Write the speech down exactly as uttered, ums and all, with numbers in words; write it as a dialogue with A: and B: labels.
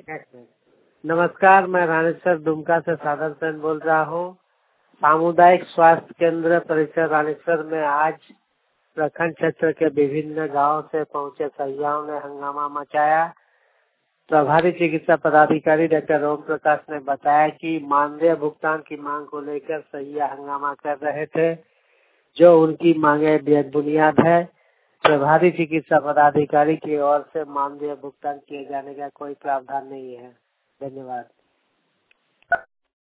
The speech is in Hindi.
A: नमस्कार, मैं रानेश्वर दुमका से साधन सेन बोल रहा हूँ। सामुदायिक स्वास्थ्य केंद्र परिसर रानेश्वर में आज प्रखंड क्षेत्र के विभिन्न गांवों से पहुंचे सहियाओं ने हंगामा मचाया। प्रभारी चिकित्सा पदाधिकारी डॉक्टर ओम प्रकाश ने बताया कि मानदेय भुगतान की मांग को लेकर सहिया हंगामा कर रहे थे, जो उनकी मांगे बेबुनियाद है। प्रभारी चिकित्सा पदाधिकारी की ओर से मानदेय भुगतान किए जाने का कोई प्रावधान नहीं है। धन्यवाद।